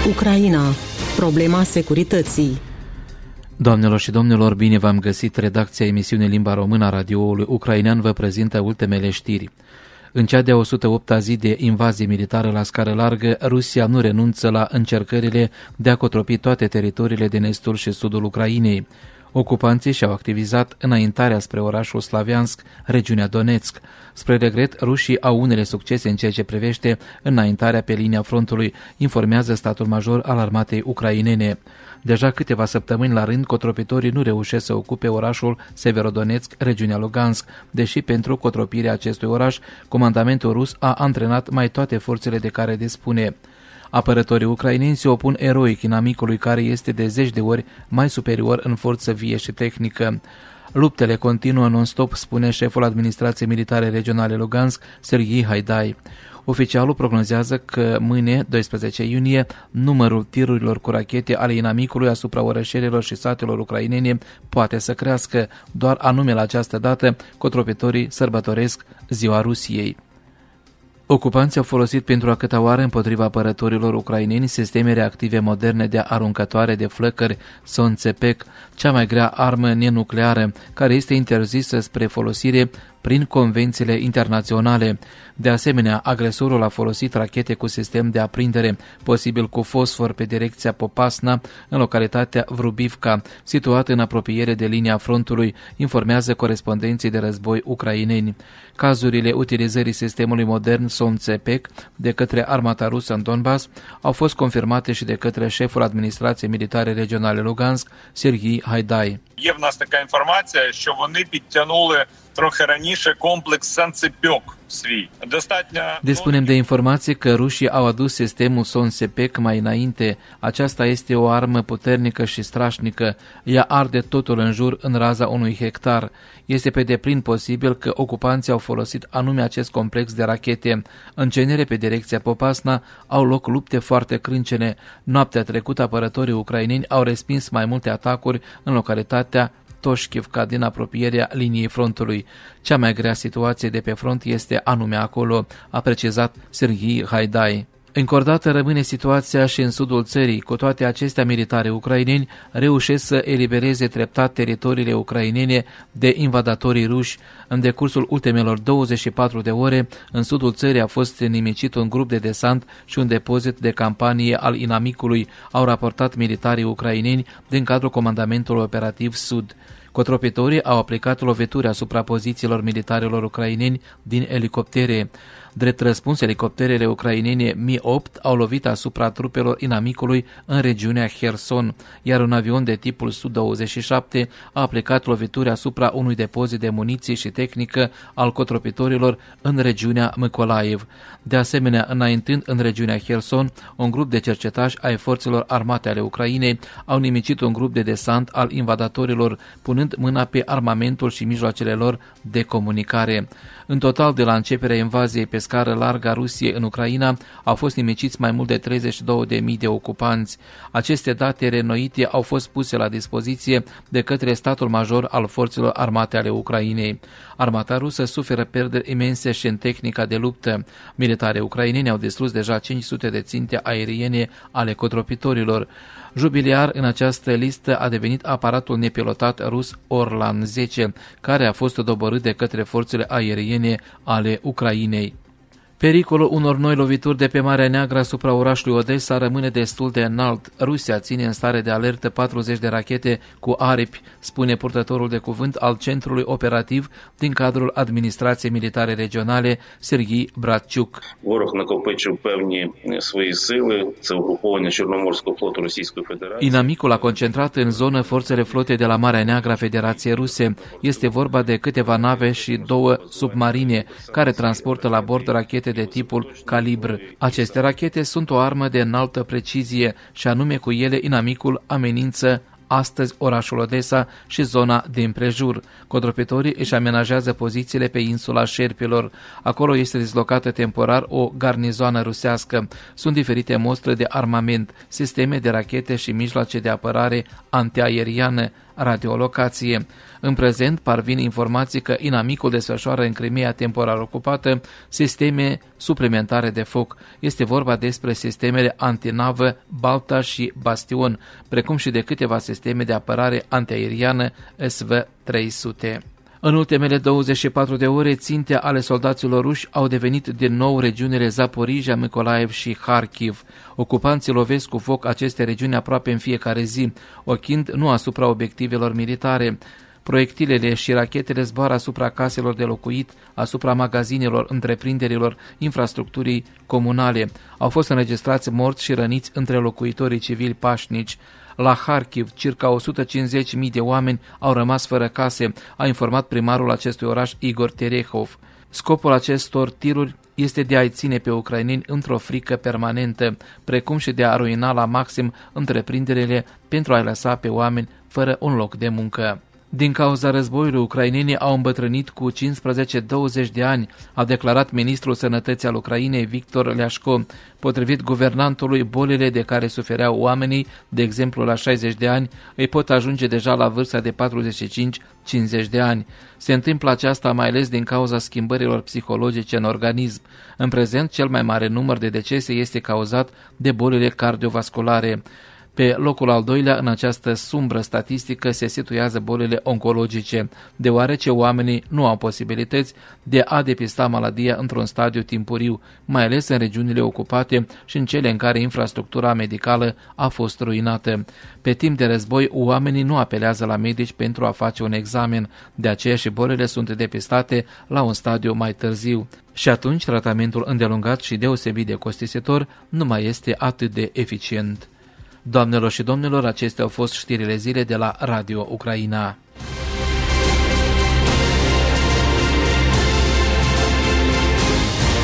Ucraina. Problema securității. Doamnelor și domnilor, bine v-am găsit. Redacția emisiunii Limba Română a radioului ucrainean vă prezintă ultimele știri. În cea de-a 108-a zi de invazie militară la scară largă, Rusia nu renunță la încercările de a cotropi toate teritoriile din estul și sudul Ucrainei. Ocupanții și-au activizat înaintarea spre orașul Slaviansk, regiunea Donetsk. Spre regret, rușii au unele succese în ceea ce privește înaintarea pe linia frontului, informează statul major al armatei ucrainene. Deja câteva săptămâni la rând, cotropitorii nu reușesc să ocupe orașul Severodonetsk, regiunea Lugansk, deși pentru cotropirea acestui oraș, comandamentul rus a antrenat mai toate forțele de care dispune. Apărătorii ucraineni se opun eroic inamicului care este de 10 de ori mai superior în forță vie și tehnică. Luptele continuă non-stop, spune șeful administrației militare regionale Lugansk, Serghei Haidai. Oficialul prognozează că mâine, 12 iunie, numărul tirurilor cu rachete ale inamicului asupra orășelelor și satelor ucrainene poate să crească. Doar anume la această dată, cotropitorii sărbătoresc Ziua Rusiei. Ocupanții au folosit pentru a câta oară împotriva apărătorilor ucraineni sisteme reactive moderne de aruncătoare de flăcări Sonțepec, cea mai grea armă nenucleară, care este interzisă spre folosire prin convențiile internaționale. De asemenea, agresorul a folosit rachete cu sistem de aprindere, posibil cu fosfor, pe direcția Popasna, în localitatea Vrubivka, situată în apropiere de linia frontului, informează corespondenții de război ucraineni. Cazurile utilizării sistemului modern Sonțepec de către armata rusă în Donbass au fost confirmate și de către șeful administrației militare regionale Lugansk, Serghei Haidai. Є в нас така інформація, що вони підтягнули трохи раніше комплекс Санцепьок свій. Dispunem de informații că rușii au adus sistemul Sonțepec mai înainte. Aceasta este o armă puternică și strașnică. Ea arde totul în jur în raza unui hectar. Este pe deplin posibil că ocupanții au folosit anume acest complex de rachete. În genere, pe direcția Popasna, au loc lupte foarte crâncene. Noaptea trecută, apărătorii ucraineni au respins mai multe atacuri în localitatea Toșchivka din apropierea liniei frontului. Cea mai grea situație de pe front este anume acolo, a precizat Serghei Haidai. Încordată rămâne situația și în sudul țării. Cu toate acestea, militari ucraineni reușesc să elibereze treptat teritoriile ucrainene de invadatorii ruși. În decursul ultimelor 24 de ore, în sudul țării a fost nimicit un grup de desant și un depozit de campanie al inamicului, au raportat militarii ucraineni din cadrul Comandamentului Operativ Sud. Cotropitorii au aplicat lovituri asupra pozițiilor militarilor ucraineni din elicoptere. Drept răspuns, elicopterele ucrainene Mi-8 au lovit asupra trupelor inamicului în regiunea Herson, iar un avion de tipul Su-27 a aplicat lovituri asupra unui depozit de muniții și tehnică al cotropitorilor în regiunea Mykolaiv. De asemenea, înaintând în regiunea Herson, un grup de cercetași ai forțelor armate ale Ucrainei au nimicit un grup de desant al invadatorilor, punând mâna pe armamentul și mijloacele lor de comunicare. În total, de la începerea invaziei pe scară largă a Rusiei în Ucraina, au fost nimiciți mai mult de 32.000 de ocupanți. Aceste date reînnoite au fost puse la dispoziție de către statul major al forțelor armate ale Ucrainei. Armata rusă suferă pierderi imense și în tehnica de luptă. Militarii ucraineni au distrus deja 500 de ținte aeriene ale cotropitorilor. Jubiliar în această listă a devenit aparatul nepilotat rus Orlan 10, care a fost doborât de către forțele aeriene ale Ucrainei. Pericolul unor noi lovituri de pe Marea Neagră asupra orașului Odessa rămâne destul de înalt. Rusia ține în stare de alertă 40 de rachete cu aripi, spune purtătorul de cuvânt al centrului operativ din cadrul administrației militare regionale, Serghei Bratciuc. Inamicul a concentrat în zonă forțele flote de la Marea Neagră a Federației Ruse. Este vorba de câteva nave și 2 submarine care transportă la bord rachete de tipul Calibr. Aceste rachete sunt o armă de înaltă precizie și anume cu ele inamicul amenință astăzi orașul Odessa și zona de împrejur. Cotropitorii își amenajează pozițiile pe insula Șerpilor. Acolo este dislocată temporar o garnizoană rusească. Sunt diferite mostre de armament, sisteme de rachete și mijloace de apărare antiaeriană, radiolocație. În prezent parvin informații că inamicul desfășoară în Crimea temporar ocupată sisteme suplimentare de foc. Este vorba despre sistemele antinavă Balta și Bastion, precum și de câteva sisteme de apărare antiaeriană SV-300. În ultimele 24 de ore, ținte ale soldaților ruși au devenit din nou regiunile Zaporizhia, Mykolaiv și Kharkiv. Ocupanții lovesc cu foc aceste regiuni aproape în fiecare zi, ochind nu asupra obiectivelor militare. Proiectilele și rachetele zboară asupra caselor de locuit, asupra magazinelor, întreprinderilor, infrastructurii comunale. Au fost înregistrați morți și răniți între locuitorii civili pașnici. La Kharkiv, circa 150.000 de oameni au rămas fără case, a informat primarul acestui oraș Igor Terehov. Scopul acestor tiruri este de a-i ține pe ucraineni într-o frică permanentă, precum și de a ruina la maxim întreprinderile pentru a-i lăsa pe oameni fără un loc de muncă. Din cauza războiului, ucrainenii au îmbătrânit cu 15-20 de ani, a declarat ministrul sănătății al Ucrainei Victor Leașco. Potrivit guvernantului, bolile de care sufereau oamenii, de exemplu la 60 de ani, îi pot ajunge deja la vârsta de 45-50 de ani. Se întâmplă aceasta mai ales din cauza schimbărilor psihologice în organism. În prezent, cel mai mare număr de decese este cauzat de bolile cardiovasculare. Pe locul al doilea în această sumbră statistică se situează bolile oncologice, deoarece oamenii nu au posibilități de a depista maladia într-un stadiu timpuriu, mai ales în regiunile ocupate și în cele în care infrastructura medicală a fost ruinată. Pe timp de război, oamenii nu apelează la medici pentru a face un examen, de aceea și bolile sunt depistate la un stadiu mai târziu. Și atunci tratamentul îndelungat și deosebit de costisitor nu mai este atât de eficient. Doamnelor și domnilor, acestea au fost știrile zilei de la Radio Ucraina.